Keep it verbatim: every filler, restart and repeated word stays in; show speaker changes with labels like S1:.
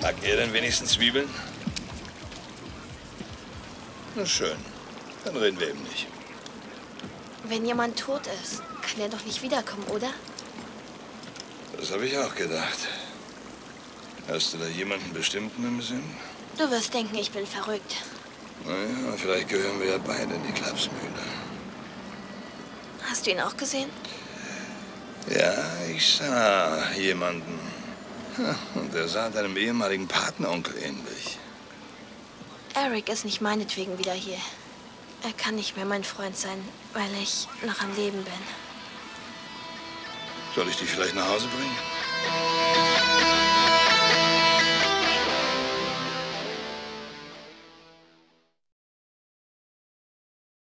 S1: Mag er denn wenigstens Zwiebeln? Na schön, dann reden wir eben nicht.
S2: Wenn jemand tot ist, kann er doch nicht wiederkommen, oder?
S1: Das habe ich auch gedacht. Hast du da jemanden bestimmten im Sinn?
S2: Du wirst denken, ich bin verrückt.
S1: Naja, vielleicht gehören wir ja beide in die Klapsmühle.
S2: Hast du ihn auch gesehen?
S1: Ja, ich sah jemanden. Und er sah deinem ehemaligen Patenonkel ähnlich.
S2: Eric ist nicht meinetwegen wieder hier. Er kann nicht mehr mein Freund sein, weil ich noch am Leben bin.
S1: Soll ich dich vielleicht nach Hause bringen?